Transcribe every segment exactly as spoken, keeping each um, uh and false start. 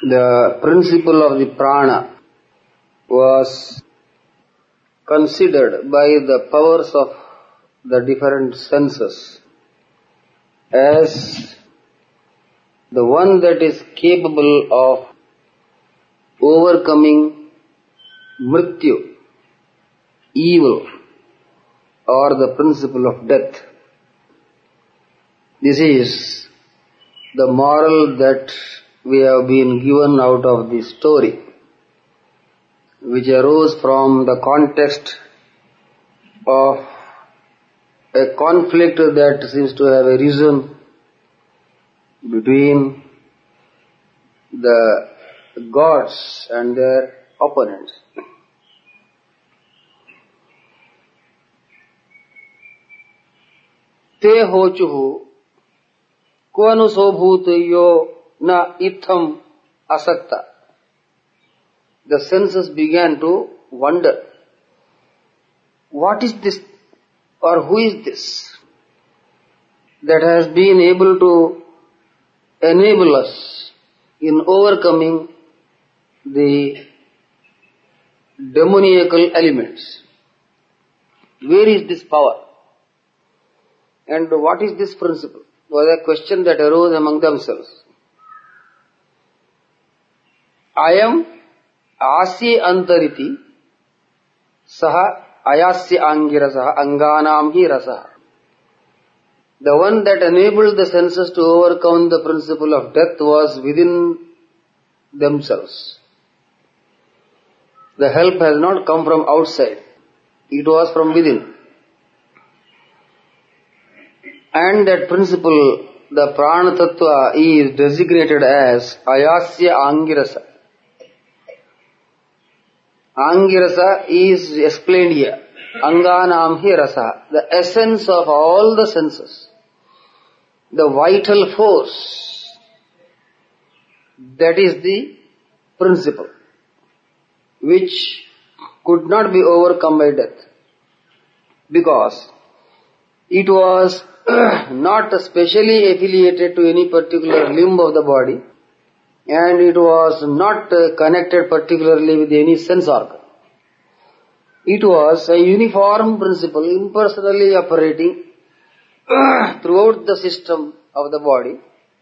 The principle of the prana was considered by the powers of the different senses as the one that is capable of overcoming mrityu, evil, or the principle of death. This is the moral that we have been given out of this story, which arose from the context of a conflict that seems to have arisen between the gods and their opponents. Te hochuhu kvanu sobhut yo na itham asakta. The senses began to wonder, what is this or who is this that has been able to enable us in overcoming the demoniacal elements? Where is this power? And what is this principle? Was a question that arose among themselves. I am Asya antariti saha ayasya angirasaha anganam hi rasaha. The one that enabled the senses to overcome the principle of death was within themselves. The help has not come from outside. It was from within. And that principle, the prana tattva, is designated as ayasya angirasa. Angirasa is explained here. Anganam hi rasa. The essence of all the senses. The vital force. That is the principle, which could not be overcome by death. Because it was not specially affiliated to any particular limb of the body, and it was not connected particularly with any sense organ. It was a uniform principle, impersonally operating throughout the system of the body,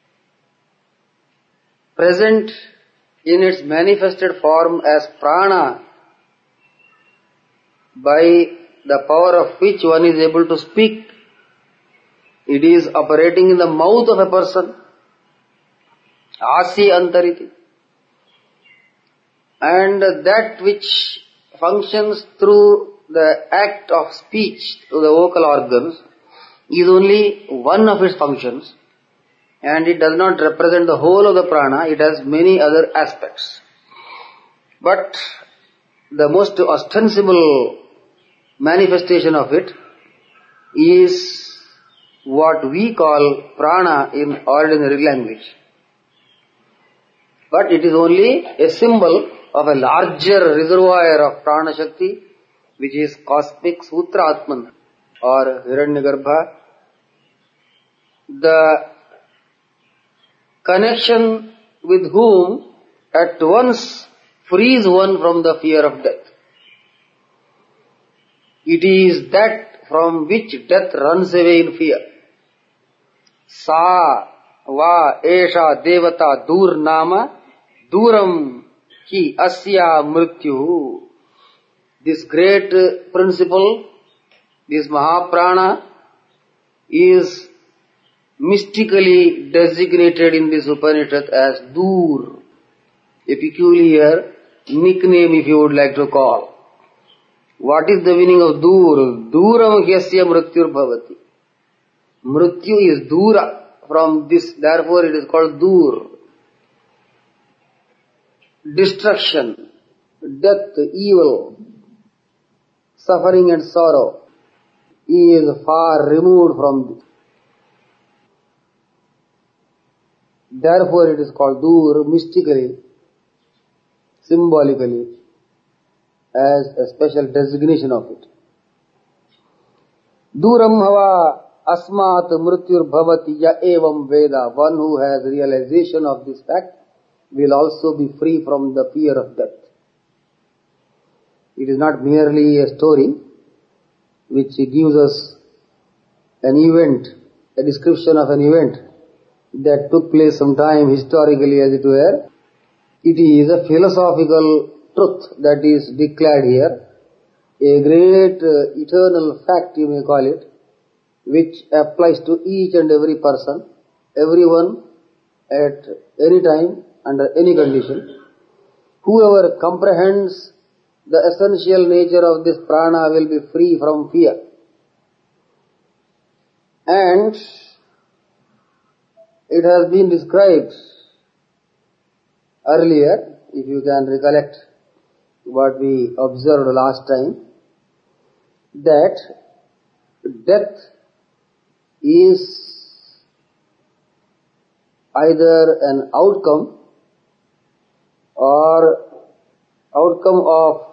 present in its manifested form as prana, by the power of which one is able to speak. It is operating in the mouth of a person, Asya antariti. And that which functions through the act of speech to the vocal organs is only one of its functions, and it does not represent the whole of the prana. It has many other aspects. But the most ostensible manifestation of it is what we call prana in ordinary language. But it is only a symbol of a larger reservoir of prana shakti, which is cosmic Sutra Atman or Hiranyagarbha. The connection with whom at once frees one from the fear of death. It is that from which death runs away in fear. Sa va esha devata dur nama duram ki asya mrityu. This great principle, this Mahaprana, is mystically designated in this Upanishad as Dur, a peculiar nickname if you would like to call. What is the meaning of Dur? Duram hyasya mrityur bhavati. Mrityu is Dura from this, therefore it is called Dur. Destruction, death, evil, suffering and sorrow is far removed from this. Therefore it is called Dur mystically, symbolically, as a special designation of it. Duram hava asmat mrityur bhavati ya evam veda. One who has realization of this fact will also be free from the fear of death. It is not merely a story which gives us an event, a description of an event that took place sometime historically, as it were. It is a philosophical truth that is declared here, a great uh, eternal fact, you may call it, which applies to each and every person, everyone, at any time, under any condition. Whoever comprehends the essential nature of this prana will be free from fear. And it has been described earlier, if you can recollect what we observed last time, that death is either an outcome or outcome of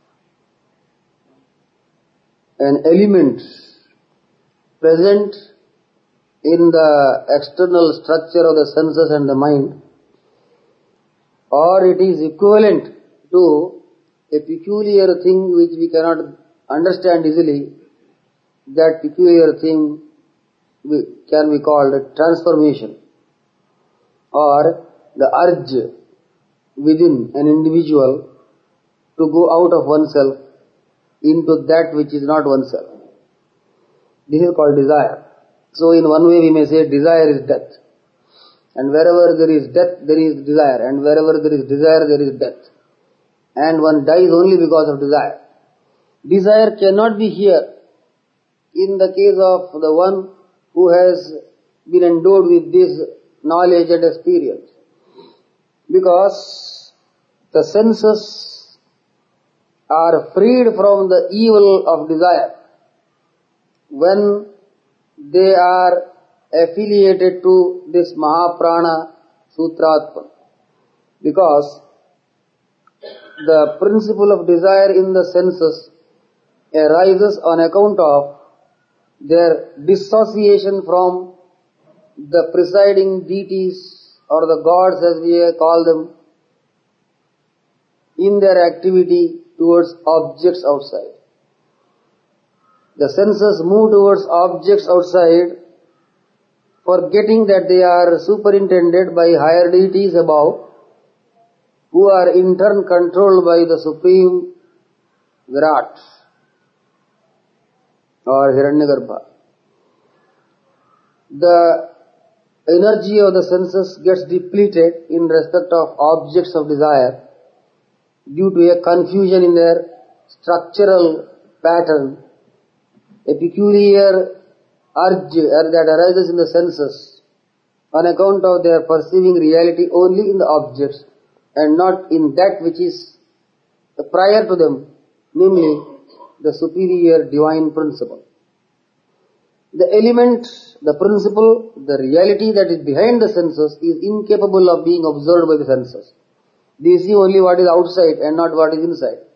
an element present in the external structure of the senses and the mind, or it is equivalent to a peculiar thing which we cannot understand easily. That peculiar thing can be called a transformation, or the urge within an individual to go out of oneself into that which is not oneself. This is called desire. So in one way we may say desire is death. And wherever there is death, there is desire. And wherever there is desire, there is death. And one dies only because of desire. Desire cannot be here in the case of the one who has been endowed with this knowledge and experience. Because the senses are freed from the evil of desire when they are affiliated to this Mahaprana Sutratma. Because the principle of desire in the senses arises on account of their dissociation from the presiding deities or the gods, as we call them, in their activity towards objects outside. The senses move towards objects outside, forgetting that they are superintended by higher deities above, who are in turn controlled by the Supreme Virat or Hiranyagarbha. The energy of the senses gets depleted in respect of objects of desire due to a confusion in their structural pattern, a peculiar urge that arises in the senses on account of their perceiving reality only in the objects and not in that which is prior to them, namely the superior divine principle. The element, the principle, the reality that is behind the senses is incapable of being observed by the senses. They see only what is outside and not what is inside.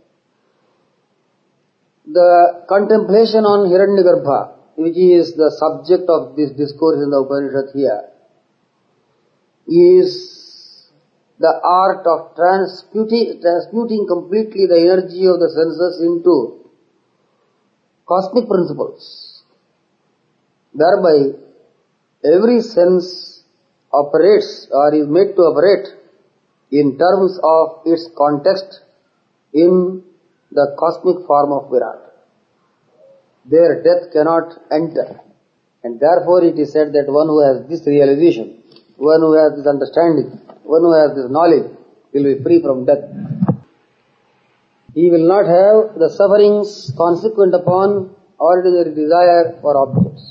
The contemplation on Hiranyagarbha, which is the subject of this discourse in the Upanishad here, is the art of transmuting, transmuting completely the energy of the senses into cosmic principles. Thereby, every sense operates or is made to operate in terms of its context in the cosmic form of Virat. There death cannot enter, and therefore it is said that one who has this realization, one who has this understanding, one who has this knowledge will be free from death. He will not have the sufferings consequent upon ordinary desire for objects.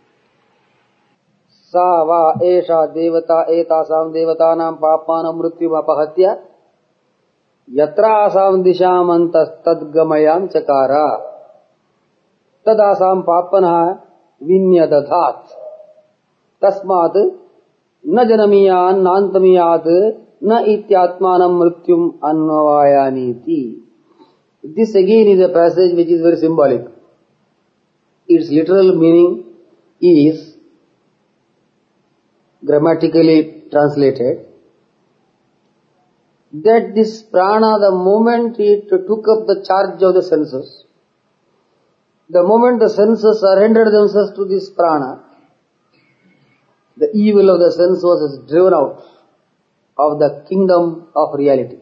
Sa va esha devata etasam devatanam papanam mrityum apahatya yatra asam disham antas tadgamayam chakara tadasam papana vinyadadhat tasmat na janamiyan nantamiyat na ityatmanam mrityum anvayaniti. This again is a passage which is very symbolic. Its literal meaning is grammatically translated that this prana, the moment it took up the charge of the senses, the moment the senses surrendered themselves to this prana, the evil of the sense was driven out of the kingdom of reality.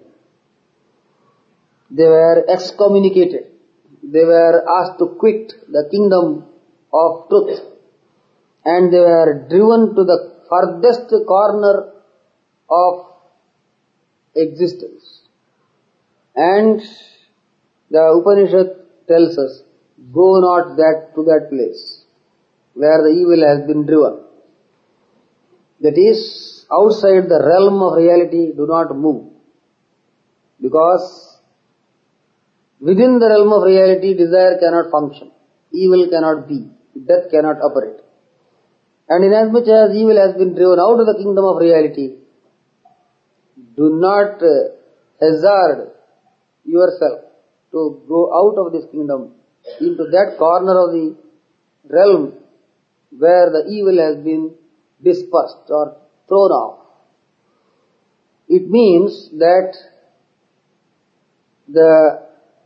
They were excommunicated. They were asked to quit the kingdom of truth, and they were driven to the farthest corner of existence. And the Upanishad tells us, go not that to that place where the evil has been driven. That is, outside the realm of reality, do not move. Because within the realm of reality, desire cannot function, evil cannot be, death cannot operate. And inasmuch as evil has been driven out of the kingdom of reality, do not uh, hazard yourself to go out of this kingdom into that corner of the realm where the evil has been dispersed or thrown off. It means that the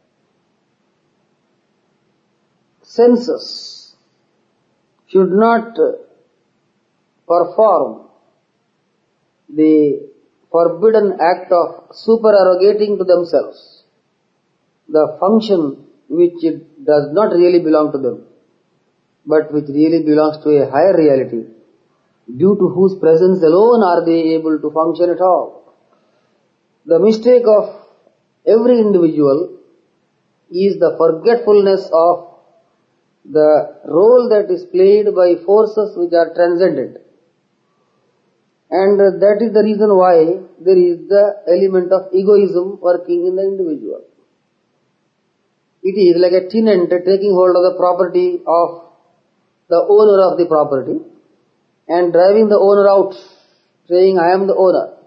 senses should not perform the forbidden act of supererogating to themselves the function which it does not really belong to them, but which really belongs to a higher reality, due to whose presence alone are they able to function at all. The mistake of every individual is the forgetfulness of the role that is played by forces which are transcendent. And that is the reason why there is the element of egoism working in the individual. It is like a tenant taking hold of the property of the owner of the property and driving the owner out, saying, I am the owner.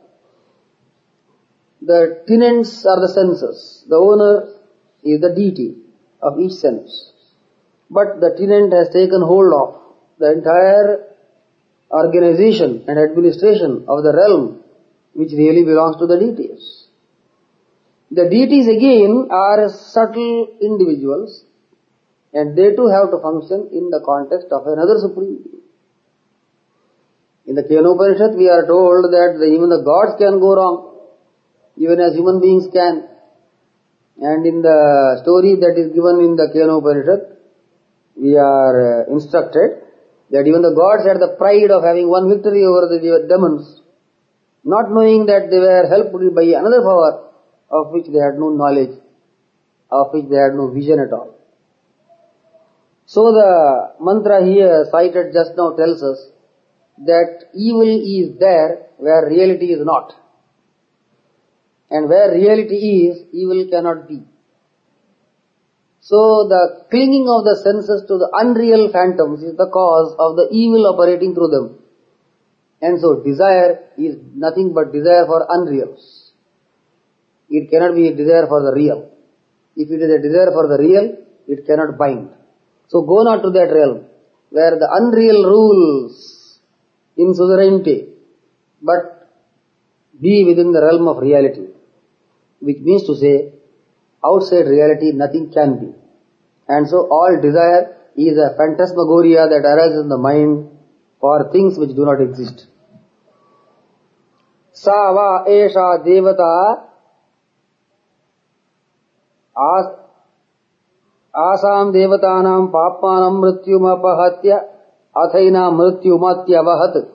The tenants are the senses. The owner is the deity of each sense. But the tenant has taken hold of the entire organization and administration of the realm which really belongs to the deities. The deities again are subtle individuals, and they too have to function in the context of another supreme being. In the Kenopanishad we are told that the, even the gods can go wrong, even as human beings can. And in the story that is given in the Kenopanishad, we are uh, instructed that even the gods had the pride of having won victory over the demons, not knowing that they were helped by another power of which they had no knowledge, of which they had no vision at all. So the mantra here cited just now tells us that evil is there where reality is not. And where reality is, evil cannot be. So the clinging of the senses to the unreal phantoms is the cause of the evil operating through them. And so desire is nothing but desire for unreals. It cannot be a desire for the real. If it is a desire for the real, it cannot bind. So go not to that realm where the unreal rules in suzerainty, but be within the realm of reality, which means to say, outside reality nothing can be. And so all desire is a phantasmagoria that arises in the mind for things which do not exist. Sa va esha devata asam devatanam papanam mrityum apahatya athaina mrityumatya vahat.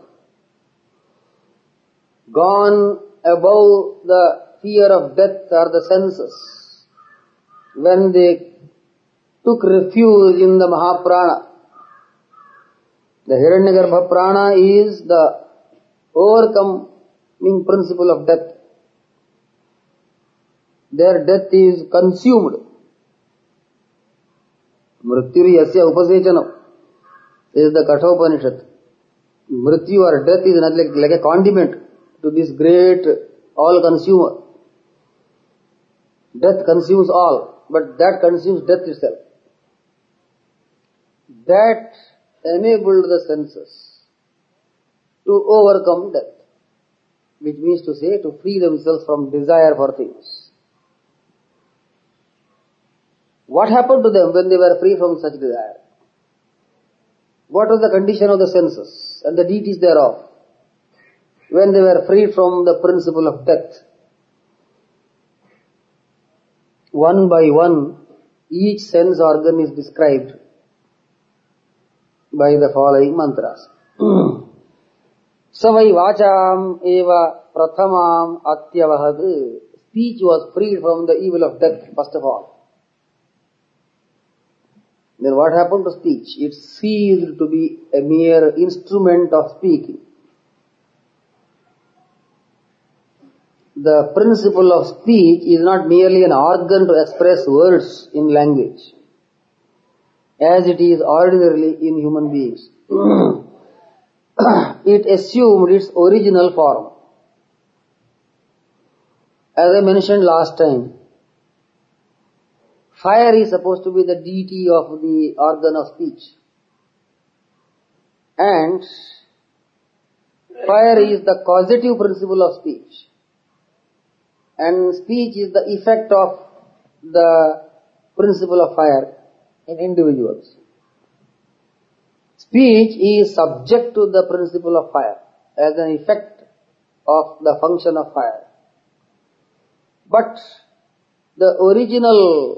Gone above the fear of death are the senses, when they took refuge in the Mahaprana. The Hiranyagarbha Prana is the overcoming principle of death. Their death is consumed. Mrityuri yasya upasechanam is the Kathopanishad. Mrityu or death is not like, like a condiment to this great all-consumer. Death consumes all, but that consumes death itself. That enabled the senses to overcome death. which means to say to free themselves from desire for things. What happened to them when they were free from such desire? What was the condition of the senses and the deities thereof when they were freed from the principle of death? One by one, each sense organ is described by the following mantras. Savai vacham eva prathamam atyavahad. Speech was freed from the evil of death, first of all. Then what happened to speech? It ceased to be a mere instrument of speaking. The principle of speech is not merely an organ to express words in language, as it is ordinarily in human beings. It assumed its original form. As I mentioned last time, fire is supposed to be the deity of the organ of speech. And fire is the causative principle of speech. And speech is the effect of the principle of fire in individuals. Speech is subject to the principle of fire as an effect of the function of fire. But the original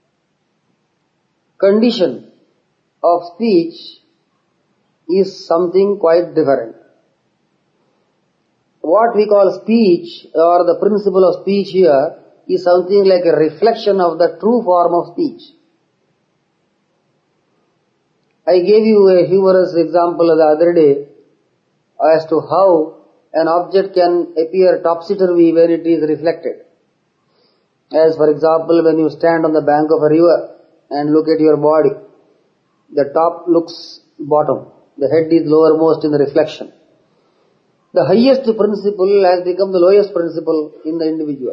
condition of speech is something quite different. What we call speech, or the principle of speech here, is something like a reflection of the true form of speech. I gave you a humorous example the other day as to how an object can appear topsy-turvy when it is reflected. As for example, when you stand on the bank of a river and look at your body, the top looks bottom, the head is lowermost in the reflection. The highest principle has become the lowest principle in the individual.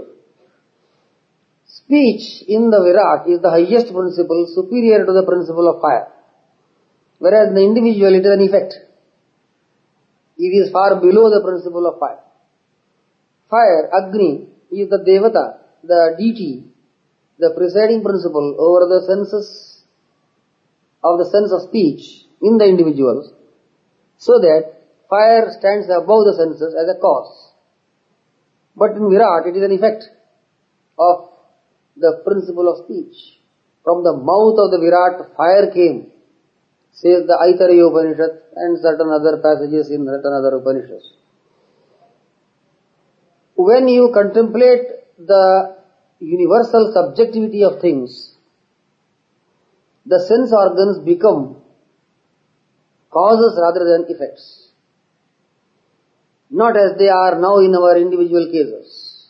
Speech in the Virat is the highest principle, superior to the principle of fire. Whereas in the individual it is an effect. It is far below the principle of fire. Fire, Agni, is the Devata, the deity, the presiding principle over the senses of the sense of speech in the individuals, so that fire stands above the senses as a cause. But in Virat, it is an effect of the principle of speech. From the mouth of the Virat, fire came, says the Aitareya Upanishad and certain other passages in certain other Upanishads. When you contemplate the universal subjectivity of things, the sense organs become causes rather than effects. Not as they are now in our individual cases.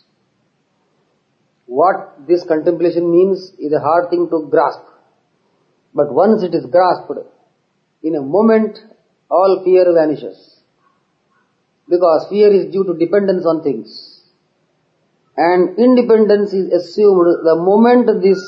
What this contemplation means is a hard thing to grasp. But once it is grasped, in a moment all fear vanishes. Because fear is due to dependence on things. And independence is assumed the moment this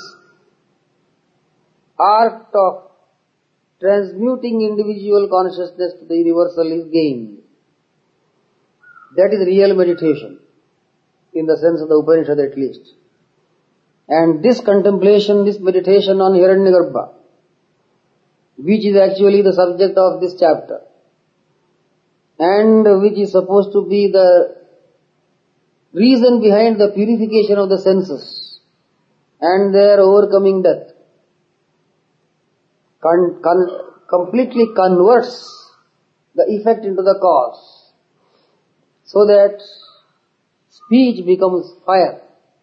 art of transmuting individual consciousness to the universal is gained. That is real meditation, in the sense of the Upanishad at least. And this contemplation, this meditation on Hiranyagarbha, which is actually the subject of this chapter, and which is supposed to be the reason behind the purification of the senses and their overcoming death, con- con- completely converts the effect into the cause, so that speech becomes fire,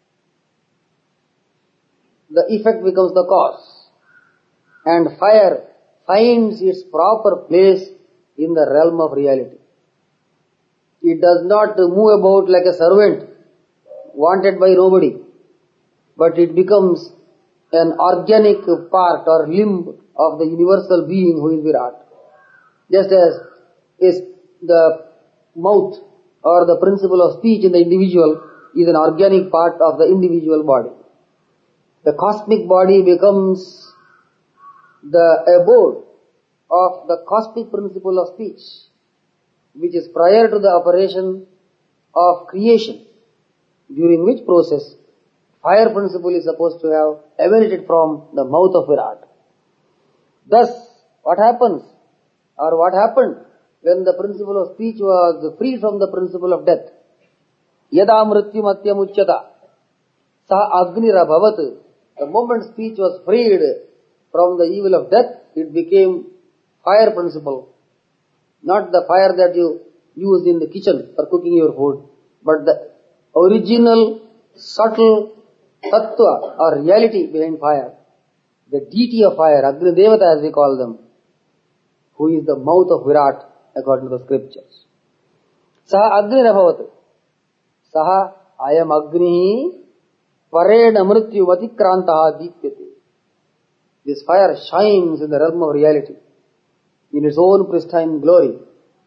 the effect becomes the cause, and fire finds its proper place in the realm of reality. It does not move about like a servant wanted by nobody, but it becomes an organic part or limb of the universal being who is Virat. Just as is the mouth or the principle of speech in the individual is an organic part of the individual body. The cosmic body becomes the abode of the cosmic principle of speech, which is prior to the operation of creation, during which process fire principle is supposed to have emanated from the mouth of Virat. Thus, what happens, or what happened when the principle of speech was freed from the principle of death? Yada mrityum atyam uchyata saha agnirabhavat. The moment speech was freed from the evil of death, it became fire principle. Not the fire that you use in the kitchen for cooking your food, but the original, subtle tattva or reality behind fire. The deity of fire, Agni Devata as we call them, who is the mouth of Virat according to the scriptures. Saha Agni Rabhavat. Saha Ayam Agni Parena Mrityu Vatikrantaha Deepyate. This fire shines in the realm of reality, in its own pristine glory.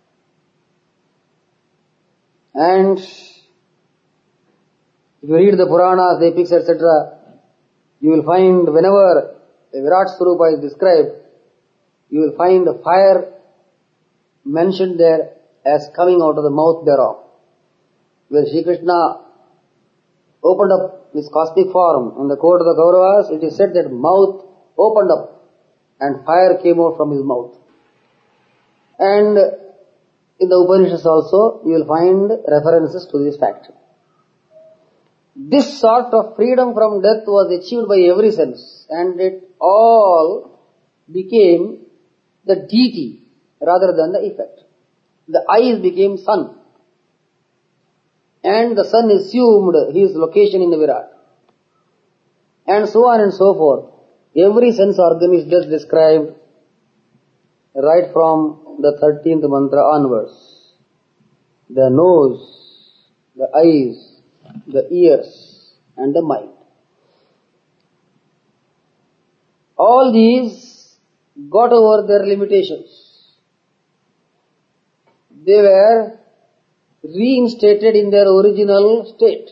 And if you read the Puranas, the epics, et cetera, you will find whenever a Virat Swarupa is described, you will find the fire mentioned there as coming out of the mouth thereof. Where Shri Krishna opened up his cosmic form in the court of the Kauravas, it is said that mouth opened up and fire came out from his mouth. And in the Upanishads also, you will find references to this fact. This sort of freedom from death was achieved by every sense, and it all became the deity rather than the effect. The eyes became sun, and the sun assumed his location in the Virat, and so on and so forth. Every sense organ is just described right from the thirteenth mantra onwards. The nose, the eyes, the ears, and the mind. All these got over their limitations. They were reinstated in their original state.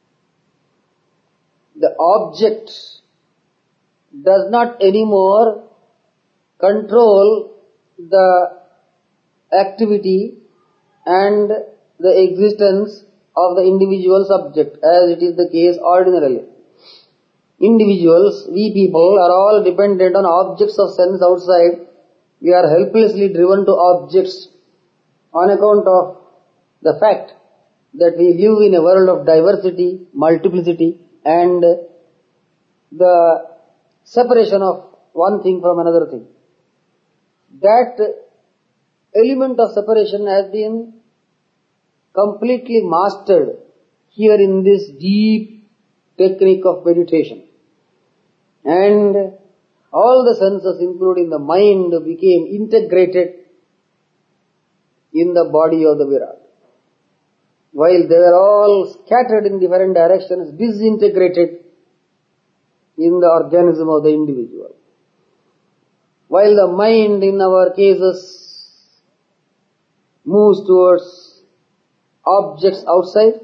The object does not anymore control the activity and the existence of the individual subject, as it is the case ordinarily. Individuals, we people, are all dependent on objects of sense outside. We are helplessly driven to objects on account of the fact that we live in a world of diversity, multiplicity, and the separation of one thing from another thing. That element of separation has been completely mastered here in this deep technique of meditation. And all the senses, including the mind, became integrated in the body of the Virat. While they were all scattered in different directions, disintegrated in the organism of the individual. While the mind in our cases moves towards objects outside,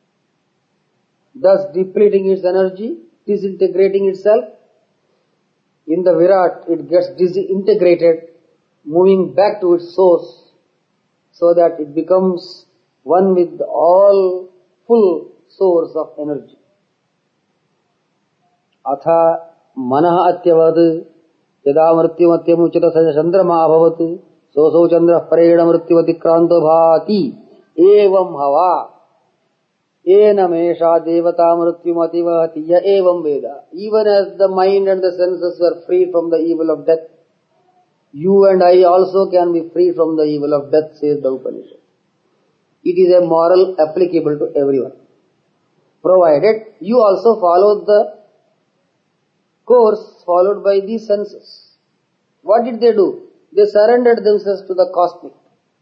thus depleting its energy, disintegrating itself, in the Virat it gets disintegrated, moving back to its source, so that it becomes one with the all full source of energy. Atha manah atyavad yada mrityum atyam chandrama bhavati soso chandra parena mrityavati kranto bhati evam hava ena mesha devata mrityum ativahati ya evam veda. Even as the mind and the senses were free from the evil of death, you and I also can be free from the evil of death, says the Upanishad. It is a moral applicable to everyone, provided you also follow the course followed by these senses. What did they do? They surrendered themselves to the cosmic,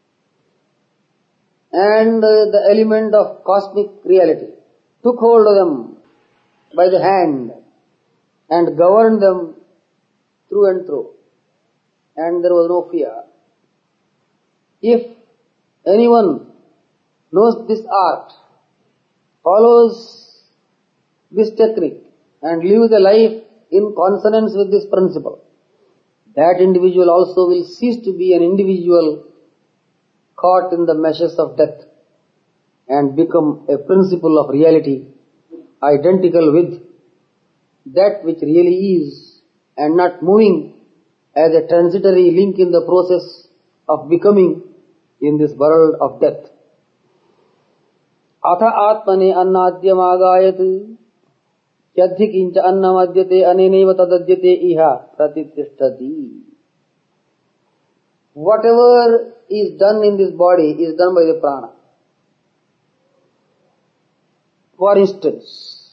and uh, the element of cosmic reality took hold of them by the hand and governed them through and through, and there was no fear. If anyone knows this art, follows this technique, and lives a life in consonance with this principle, that individual also will cease to be an individual caught in the meshes of death, and become a principle of reality, identical with that which really is, and not moving as a transitory link in the process of becoming in this world of death. Atha atmane annadyam agayat yadhi kincha annamadyate aneneva tadadyate iha pratittishtati. Whatever is done in this body is done by the prana. For instance,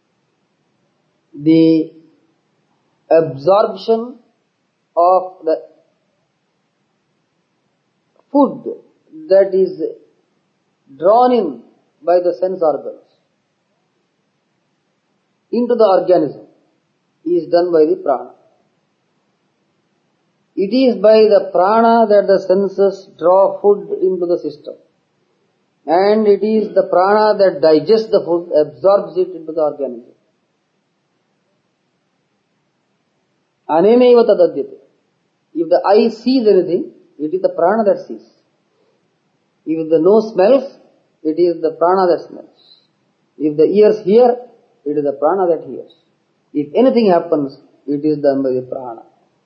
the absorption of the food that is drawn in by the sense organs into the organism is done by the prana. It is by the prana that the senses draw food into the system. And it is the prana that digests the food, absorbs it into the organism. Aneneva tadadyate. If the eye sees anything, it is the prana that sees. If the nose smells, it is the prana that smells. If the ears hear, it is the prana that hears. If anything happens, it is done by the prana.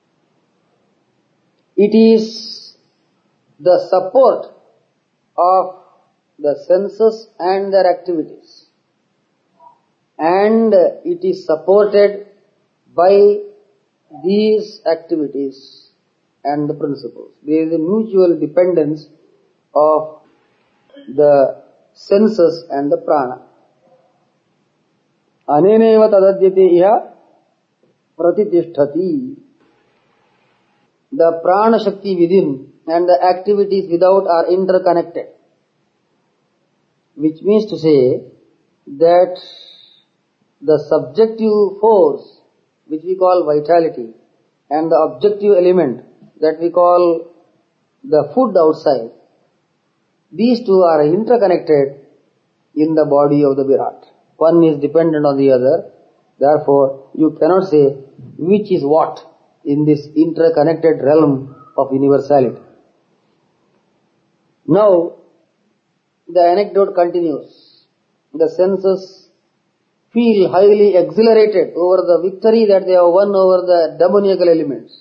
It is the support of the senses and their activities. And it is supported by these activities and the principles. There is a mutual dependence of the senses and the prana. Aneneva tadadyate iha pratittishtati. The prana shakti within and the activities without are interconnected. Which means to say that the subjective force, which we call vitality, and the objective element that we call the food outside, these two are interconnected in the body of the Virat. One is dependent on the other. Therefore, you cannot say which is what in this interconnected realm of universality. Now, the anecdote continues. The senses feel highly exhilarated over the victory that they have won over the demoniacal elements.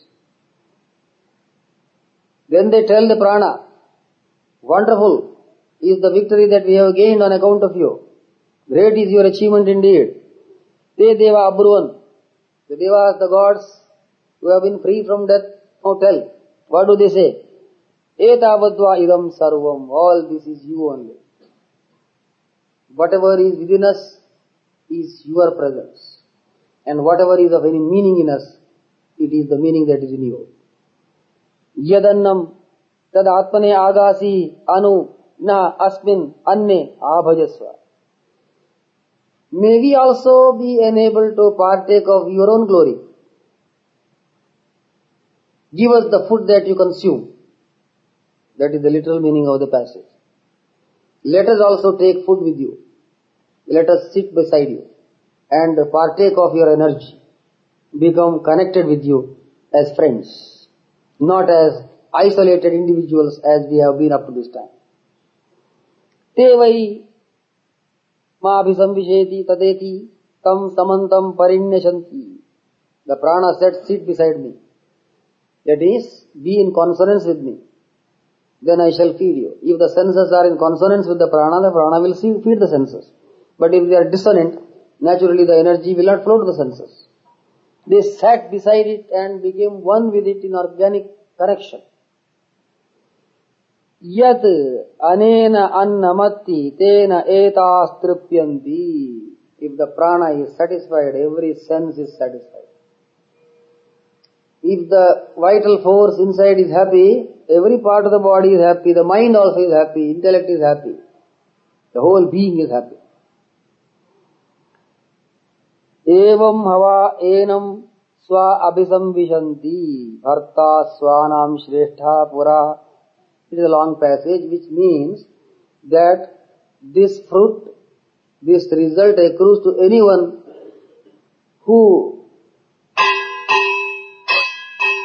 Then they tell the prana, wonderful is the victory that we have gained on account of you. Great is your achievement indeed. Te deva abruvan. The devas, the gods who have been free from death, now tell. What do they say? Etavadva idam sarvam. All this is you only. Whatever is within us is your presence. And whatever is of any meaning in us, it is the meaning that is in you. Yadannam tad atmane agasi anu na asmin anne abhajasva. May we also be enabled to partake of your own glory. Give us the food that you consume. That is the literal meaning of the passage. Let us also take food with you. Let us sit beside you and partake of your energy. Become connected with you as friends, not as isolated individuals as we have been up to this time. Te vai ma abhisamvisheti tadeti tam samantam parinyashanti. The prana said, sit beside me. That is, be in consonance with me. Then I shall feed you. If the senses are in consonance with the prana, the prana will feed the senses. But if they are dissonant, naturally the energy will not flow to the senses. They sat beside it and became one with it in organic connection. Yat anena annamatti tena etas tripyanti. If the prana is satisfied, every sense is satisfied. If the vital force inside is happy, every part of the body is happy, the mind also is happy, intellect is happy, the whole being is happy. Evam hava enam swa abhisamvishanti bharta swanam shreshtha pura. It is a long passage which means that this fruit, this result accrues to anyone who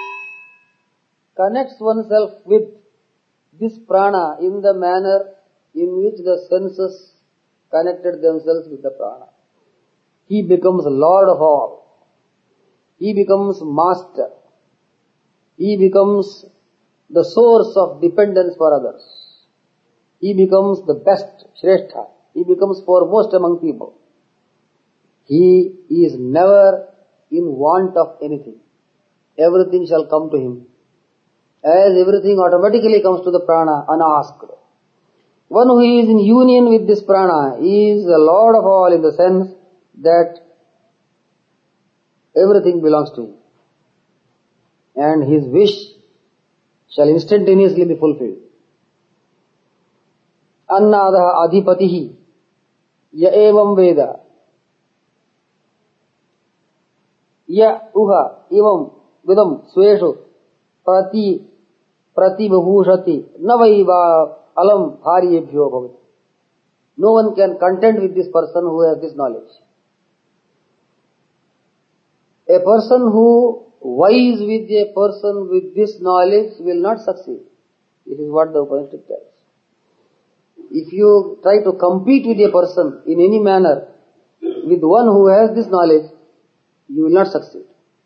connects oneself with this prana in the manner in which the senses connected themselves with the prana. He becomes Lord of all. He becomes master. He becomes the source of dependence for others. He becomes the best, Shreshtha. He becomes foremost among people. He is never in want of anything. Everything shall come to him. As everything automatically comes to the prana unasked. One who is in union with this prana is the Lord of all in the sense that everything belongs to him. And his wish shall instantaneously be fulfilled. Annadaha adhipatihi ya evam veda ya uha evam vidam sveshu prati pratibhushati navaiva alam bharyebhyo bhavati. No one can contend with this person who has this knowledge. A person who vies with a person with this knowledge will not succeed. This is what the Upanishad tells. If you try to compete with a person in any manner with one who has this knowledge, you will not succeed.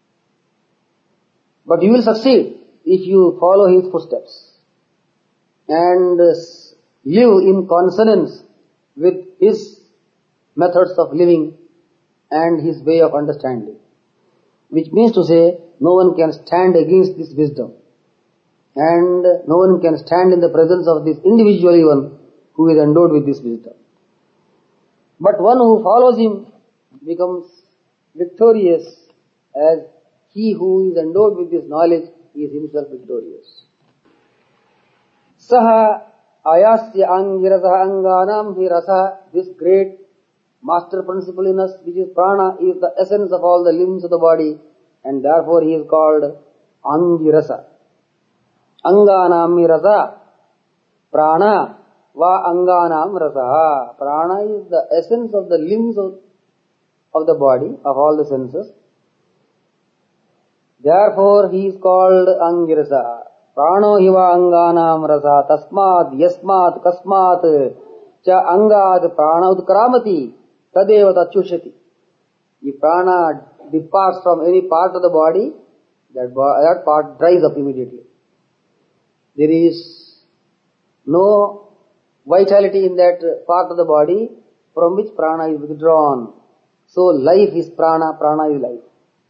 But you will succeed if you follow his footsteps and live in consonance with his methods of living and his way of understanding. Which means to say, no one can stand against this wisdom. And no one can stand in the presence of this individual even who is endowed with this wisdom. But one who follows him becomes victorious, as he who is endowed with this knowledge is himself victorious. Saha ayasya angirasa anganam hirasa. This great master principle in us, which is prana, is the essence of all the limbs of the body, and therefore he is called angirasa. Anganam hirasa. Prana va anganam rasa. Prana is the essence of the limbs of, of the body, of all the senses. Therefore he is called angirasa. Prano hiva anganam rasa. Tasmat yasmat kasmat cha angad prana udkramati tadeva tachyushati. If prana departs from any part of the body, that, that part dries up immediately. There is no vitality in that part of the body from which prana is withdrawn. So life is prana, prana is life.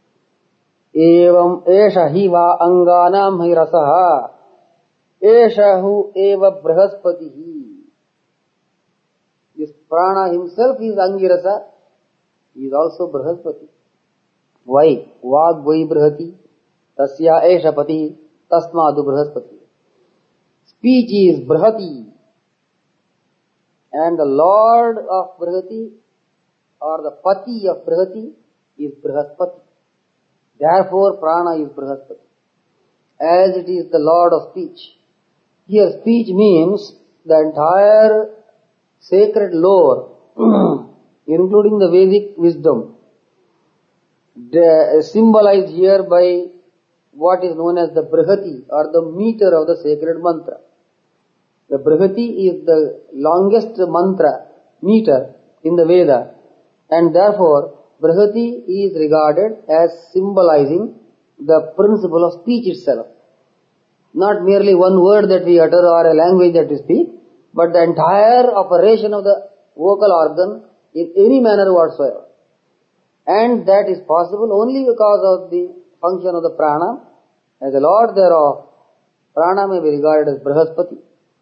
Evam esha hiva anganam hi rasaha eshahu eva brahaspatihi. This prana himself is angirasa, he is also brahaspati. Why? Vag vai brahati tasya esha pati tasmadu brahaspati. Speech is brahati, and the lord of brahati or the pati of brahati is brahaspati. Therefore prana is brahaspati, as it is the lord of speech. Here speech means the entire sacred lore including the Vedic wisdom, symbolized here by what is known as the brahati or the meter of the sacred mantra. The brahati is the longest mantra meter in the Veda, and therefore brahati is regarded as symbolizing the principle of speech itself. Not merely one word that we utter or a language that we speak, but the entire operation of the vocal organ in any manner whatsoever. And that is possible only because of the function of the prana. As the lord thereof, prana may be regarded as brahaspati.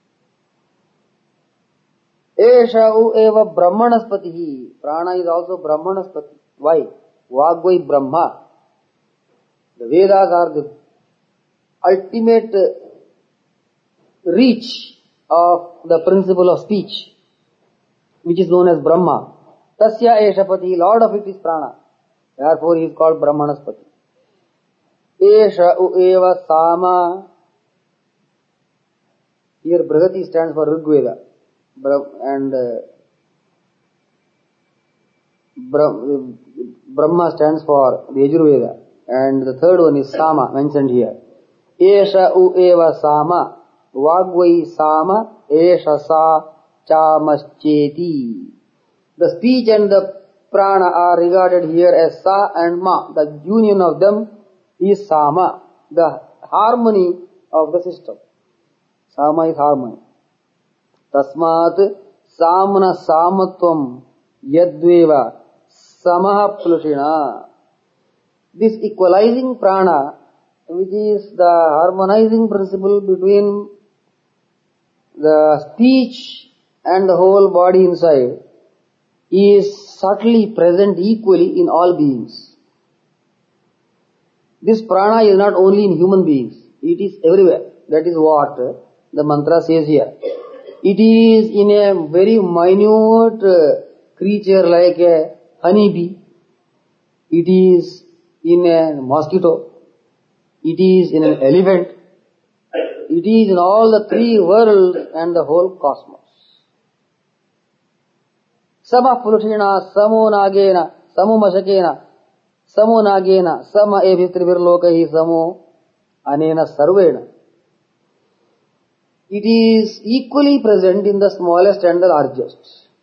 Esha u eva brahmanaspatihi. Prana is also brahmanaspati. Why? Vagvai Brahma. The Vedas are the ultimate reach of the principle of speech, which is known as Brahma. Tasya Eshapati, Lord of it is prana. Therefore he is called Brahmanaspati. Esha u eva Sama. Here Brahati stands for Rigveda. And uh, Brahma stands for the Yajurveda. And the third one is Sama, mentioned here. Esha u eva Sama. Vagvai Sama. Esha sa chamascheti. The speech and the prana are regarded here as sa and ma. The union of them is sama, the harmony of the system. Sama is harmony. Tasmat samana samatvam yadveva samaha plushina. This equalizing prana, which is the harmonizing principle between the speech and the whole body inside, is subtly present equally in all beings. This prana is not only in human beings, it is everywhere. That is what the mantra says here. It is in a very minute creature like a honeybee. It is in a mosquito. It is in an elephant. It is in all the three worlds and the whole cosmos. Sama pulushina, samo nagena, samo mashakena, samo nagena, sama ebhitribhir lokahi samo anena sarvena. It is equally present in the smallest and the largest.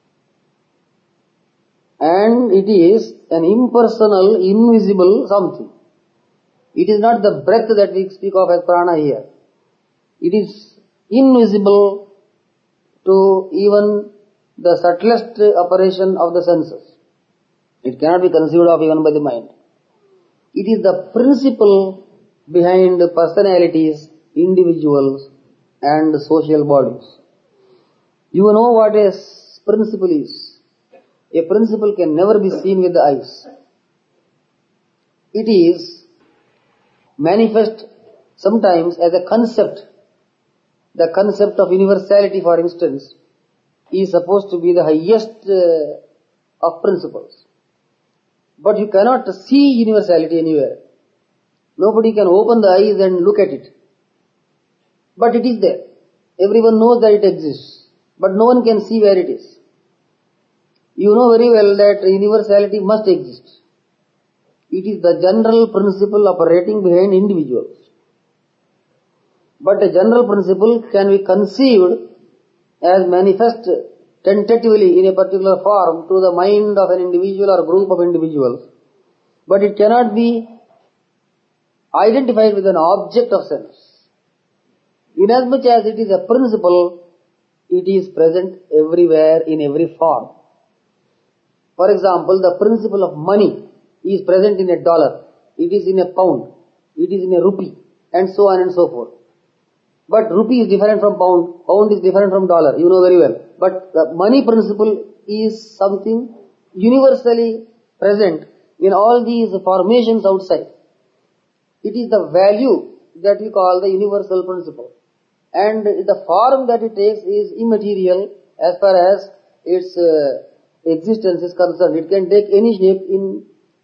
And it is an impersonal, invisible something. It is not the breath that we speak of as prana here. It is invisible to even the subtlest operation of the senses. It cannot be conceived of even by the mind. It is the principle behind personalities, individuals, and social bodies. You know what a principle is. A principle can never be seen with the eyes. It is manifest sometimes as a concept. The concept of universality, for instance, is supposed to be the highest uh, of principles. But you cannot see universality anywhere. Nobody can open the eyes and look at it. But it is there. Everyone knows that it exists. But no one can see where it is. You know very well that universality must exist. It is the general principle operating behind individuals. But a general principle can be conceived as manifest tentatively in a particular form to the mind of an individual or group of individuals. But it cannot be identified with an object of sense. Inasmuch as it is a principle, it is present everywhere in every form. For example, the principle of money is present in a dollar, it is in a pound, it is in a rupee, and so on and so forth. But rupee is different from pound, pound is different from dollar, you know very well. But the money principle is something universally present in all these formations outside. It is the value that we call the universal principle. And the form that it takes is immaterial as far as its uh, existence is concerned. It can take any shape in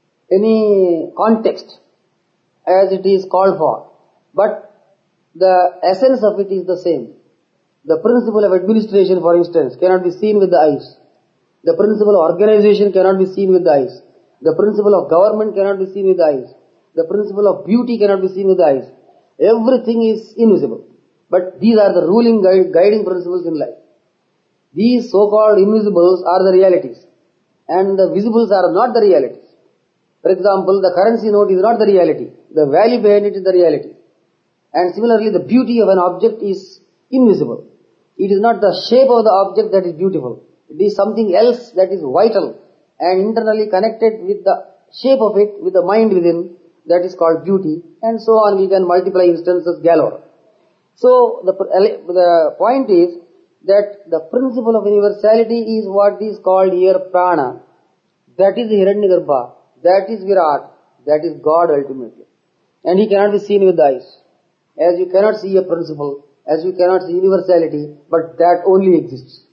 any context as it is called for. But the essence of it is the same. The principle of administration, for instance, cannot be seen with the eyes. The principle of organization cannot be seen with the eyes. The principle of government cannot be seen with the eyes. The principle of beauty cannot be seen with the eyes. Everything is invisible. But these are the ruling guide, guiding principles in life. These so-called invisibles are the realities. And the visibles are not the realities. For example, the currency note is not the reality. The value behind it is the reality. And similarly, the beauty of an object is invisible. It is not the shape of the object that is beautiful. It is something else that is vital and internally connected with the shape of it, with the mind within, that is called beauty. And so on, we can multiply instances galore. So, the, the point is that the principle of universality is what is called here prana. That is Hiranyagarbha. That is Virat. That is God ultimately. And he cannot be seen with the eyes. As you cannot see a principle, as you cannot see universality, but that only exists.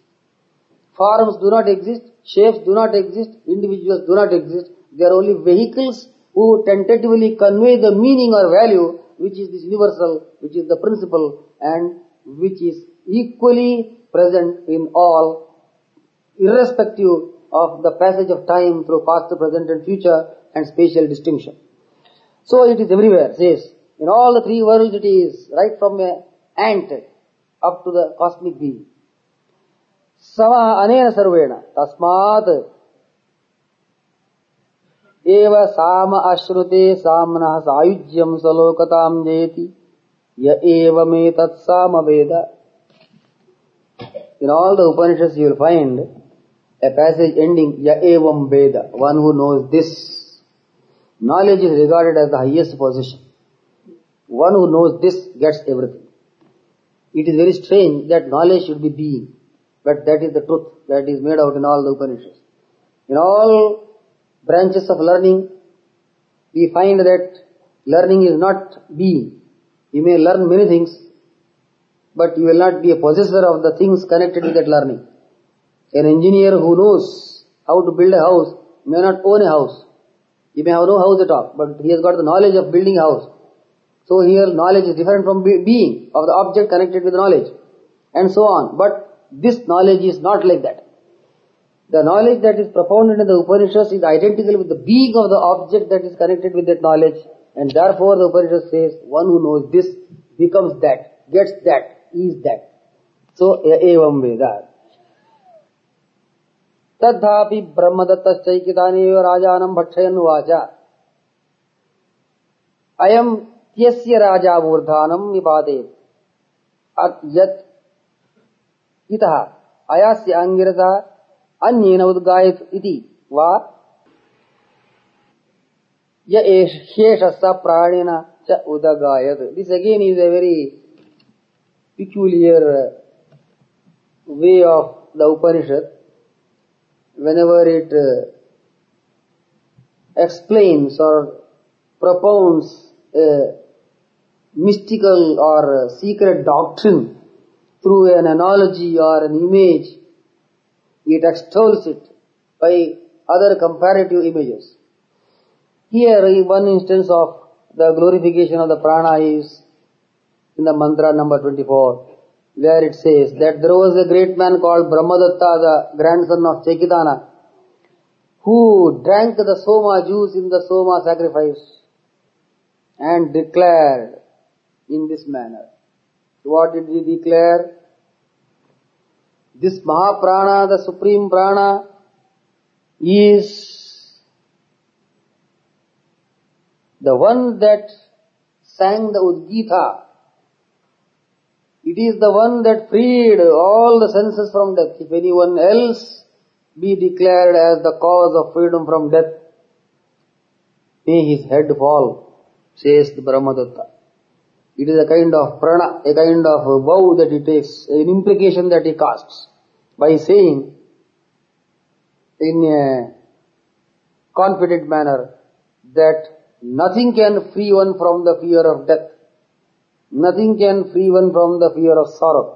Forms do not exist, shapes do not exist, individuals do not exist. They are only vehicles who tentatively convey the meaning or value, which is this universal, which is the principle, and which is equally present in all, irrespective of the passage of time through past, present and future and spatial distinction. So it is everywhere, says. In all the three worlds it is, right from an ant up to the cosmic being. Sama anena sarvena tasmat eva sama ashrute samnah sayujyam salokatam jayati ya eva me tat sama veda. In all the Upanishads you will find a passage ending ya evam veda, one who knows this. Knowledge is regarded as the highest position. One who knows this gets everything. It is very strange that knowledge should be being, but that is the truth that is made out in all the Upanishads. In all branches of learning, we find that learning is not being. You may learn many things, but you will not be a possessor of the things connected with that learning. An engineer who knows how to build a house may not own a house. He may have no house at all, but he has got the knowledge of building a house. So here knowledge is different from being, of the object connected with knowledge, and so on. But this knowledge is not like that. The knowledge that is propounded in the Upanishads is identical with the being of the object that is connected with that knowledge, and therefore the Upanishad says, one who knows this becomes that, gets that, is that. So, evam veda. Tadhapi brahmadattaschaikitaneva rajanam bhakshayan vacha. Ayam tyasya raja vurdhanam nipade. At yat itaha ayasya angirata anyena udgayat iti va ya sheshasa pranena cha udagayat. This again is a very peculiar way of the Upanishad. Whenever it uh, explains or propounds a mystical or a secret doctrine through an analogy or an image, it extols it by other comparative images. Here, one instance of the glorification of the prana is in the mantra number twenty-four, where it says that there was a great man called Brahmadatta, the grandson of Chaikitana, who drank the soma juice in the soma sacrifice and declared in this manner. What did he declare? This Mahaprana, the supreme prana, is the one that sang the Udgita. It is the one that freed all the senses from death. If anyone else be declared as the cause of freedom from death, may his head fall, says the Brahmadatta. It is a kind of prana, a kind of a vow that he takes, an implication that he casts by saying in a confident manner that nothing can free one from the fear of death. Nothing can free one from the fear of sorrow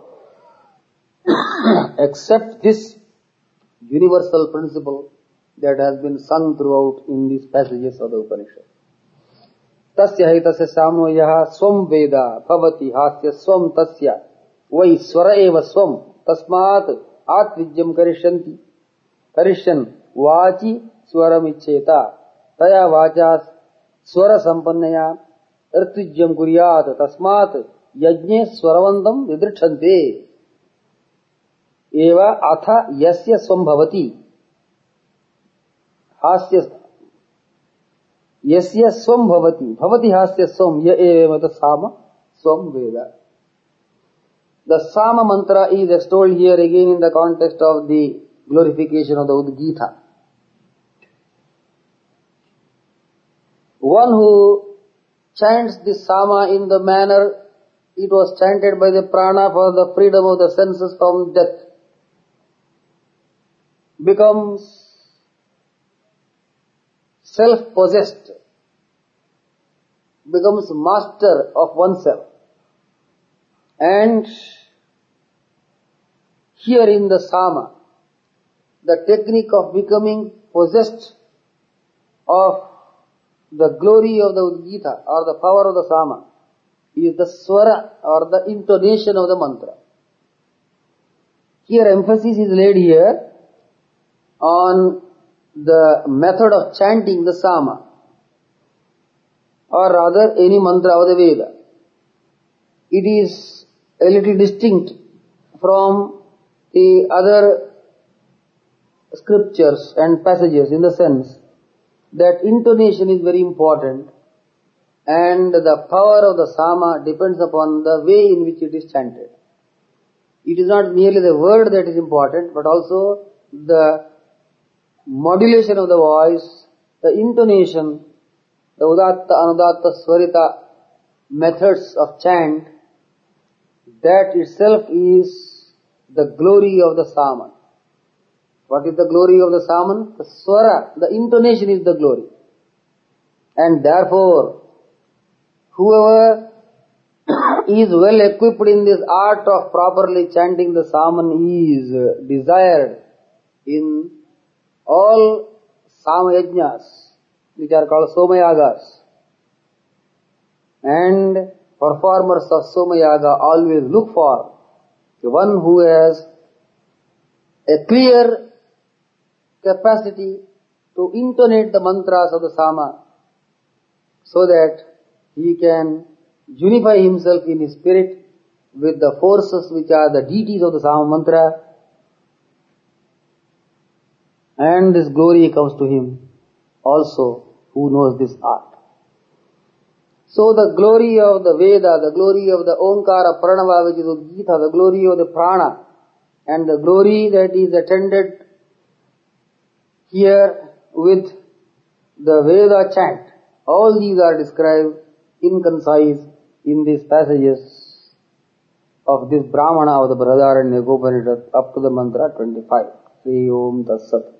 except this universal principle that has been sung throughout in these passages of the Upanishad. Tasya hi tasya samno yaha swam veda bhavati hasya swam tasya vai swara eva swam tasmat atvijyam karishanti karishan vachi swaram ichcheta taya vachas swara sampannaya artujyam kuryat tasmat yajne swaravantam vidrikshante eva atha yasya swam bhavati hasya yasya swam bhavati bhavati hasya swam ya eva mata sama swam veda. The Sama mantra is extolled here again in the context of the glorification of the Udgita. One who chants this Sama in the manner it was chanted by the prana for the freedom of the senses from death becomes self-possessed, becomes master of oneself. And here in the Sama, the technique of becoming possessed of the glory of the Udgita or the power of the Sama is the swara or the intonation of the mantra. Here emphasis is laid here on the method of chanting the Sama, or rather any mantra of the Veda. It is a little distinct from the other scriptures and passages, in the sense that intonation is very important and the power of the sama depends upon the way in which it is chanted. It is not merely the word that is important, but also the modulation of the voice, the intonation, the udatta, anudatta, swarita methods of chant, that itself is the glory of the saman. What is the glory of the saman? The swara, the intonation is the glory. And therefore, whoever is well equipped in this art of properly chanting the saman is desired in all samayajnas, which are called somayagas. And performers of somayaga always look for the one who has a clear capacity to intonate the mantras of the sama, so that he can unify himself in his spirit with the forces which are the deities of the sama mantra, and this glory comes to him also who knows this art. So the glory of the Veda, the glory of the Omkara Pranava, which is Udgita, the glory of the Prana, and the glory that is attended here with the Veda chant, all these are described in concise in these passages of this Brahmana of the Brihadaranyaka Upanishad up to the mantra twenty-five. Sri Om Tat Sat.